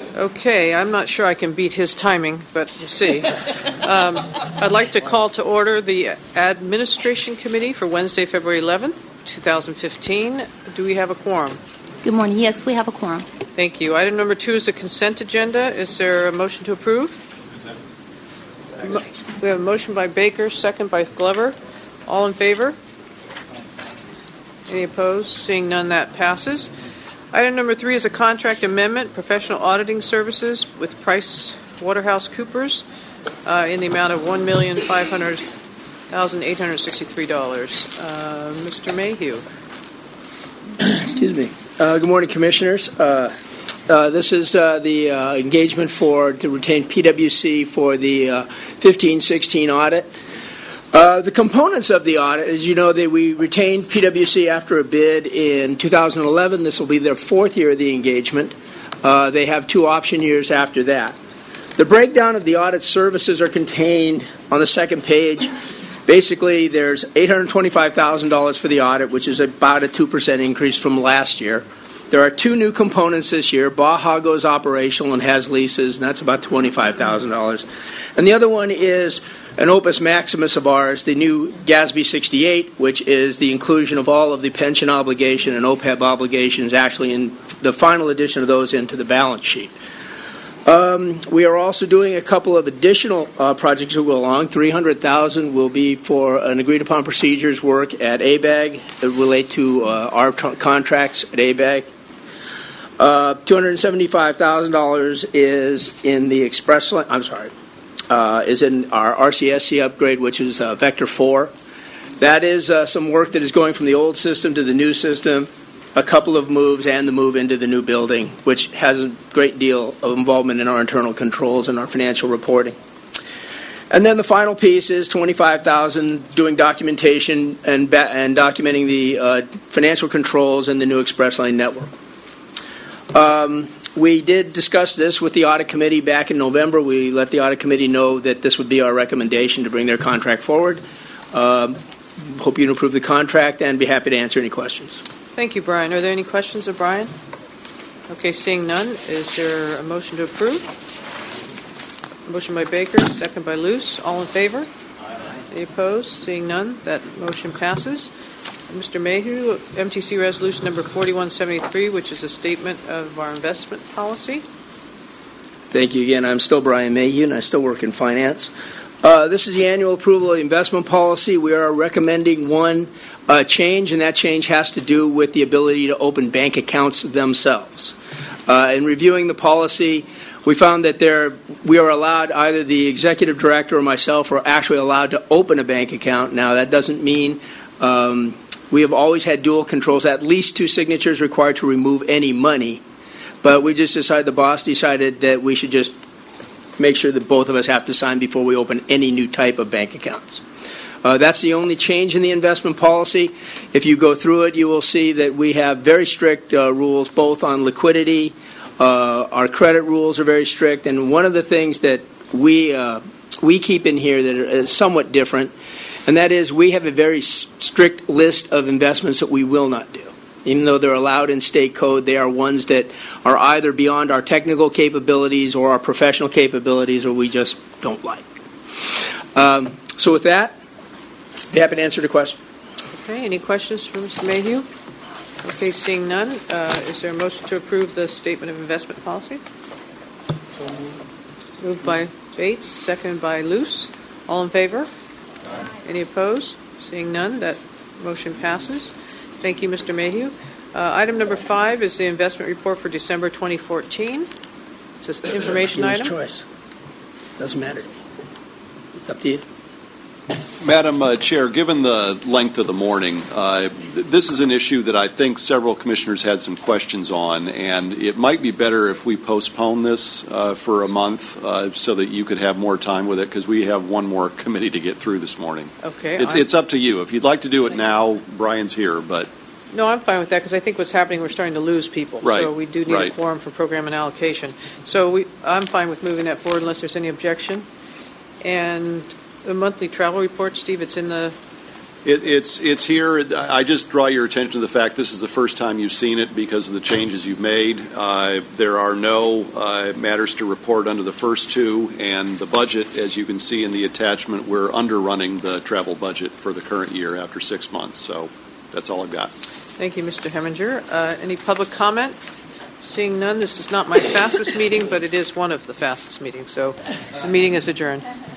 Okay, I'm not sure I can beat his timing, but we'll see. I'd like to call to order the Administration Committee for Wednesday, February 11th, 2015. Do we have a quorum? Good morning. Yes, we have a quorum. Thank you. Item number 2 is the consent agenda. Is there a motion to approve? We have a motion by Baker, second by Glover. All in favor? Any opposed? Seeing none, that passes. Item number 3 is a contract amendment, professional auditing services with PricewaterhouseCoopers in the amount of $1,500,863. Mr. Mayhew. Excuse me. Good morning, Commissioners. This is the engagement to retain PwC for the 15-16 audit. The components of the audit, as you know, we retained PwC after a bid in 2011. This will be their 4th year of the engagement. They have 2 option years after that. The breakdown of the audit services are contained on the second page. Basically, there's $825,000 for the audit, which is about a 2% increase from last year. There are 2 new components this year. Baja goes operational and has leases, and that's about $25,000. And the other one is an opus maximus of ours, the new GASB 68, which is the inclusion of all of the pension obligation and OPEB obligations, actually in the final addition of those into the balance sheet. We are also doing a couple of additional projects that go along. $300,000 will be for an agreed-upon procedures work at ABAG that relate to our contracts at ABAG. $275,000 is in the Express Lane. Is in our RCSC upgrade, which is Vector 4. That is some work that is going from the old system to the new system, a couple of moves, and the move into the new building, which has a great deal of involvement in our internal controls and our financial reporting. And then the final piece is $25,000 doing documentation and documenting the financial controls in the new Express Lane network. We did discuss this with the Audit Committee back in November. We let the Audit Committee know that this would be our recommendation to bring their contract forward. Hope you can approve the contract and be happy to answer any questions. Thank you, Brian. Are there any questions of Brian? Okay, seeing none, is there a motion to approve? Motion by Baker, second by Luce. All in favor? Aye. Any opposed? Seeing none, that motion passes. Mr. Mayhew, MTC Resolution Number 4173, which is a statement of our investment policy. Thank you again. I'm still Brian Mayhew, and I still work in finance. This is the annual approval of the investment policy. We are recommending one change, and that change has to do with the ability to open bank accounts themselves. In reviewing the policy, we found that we are allowed, either the executive director or myself are actually allowed to open a bank account. Now, that doesn't mean we have always had dual controls, at least 2 signatures required to remove any money. But the boss decided that we should just make sure that both of us have to sign before we open any new type of bank accounts. That's the only change in the investment policy. If you go through it, you will see that we have very strict rules, both on liquidity. Our credit rules are very strict. And one of the things that we keep in here that is somewhat different, and that is we have a very strict list of investments that we will not do. Even though they're allowed in state code, they are ones that are either beyond our technical capabilities or our professional capabilities, or we just don't like. So with that, be happy to answer the question. Okay, any questions for Mr. Mayhew? Okay, seeing none, is there a motion to approve the statement of investment policy? Moved by Bates, second by Luce. All in favor? Aye. Any opposed? Seeing none, that motion passes. Thank you, Mr. Mayhew. Item number 5 is the investment report for December 2014. It's an information item. Choice. Doesn't matter to me. It's up to you. Madam Chair, given the length of the morning, this is an issue that I think several commissioners had some questions on, and it might be better if we postpone this for a month so that you could have more time with it, because we have one more committee to get through this morning. Okay. It's up to you. If you'd like to do it now, Brian's here, but... No, I'm fine with that, because I think what's happening, we're starting to lose people. Right. So we do need a quorum for program and allocation. So I'm fine with moving that forward unless there's any objection. And the monthly travel report, Steve, it's in the It's here. I just draw your attention to the fact this is the first time you've seen it because of the changes you've made. There are no matters to report under the first two, and the budget, as you can see in the attachment, we're underrunning the travel budget for the current year after 6 months. So that's all I've got. Thank you, Mr. Heminger. Any public comment? Seeing none, this is not my fastest meeting, but it is one of the fastest meetings. So the meeting is adjourned.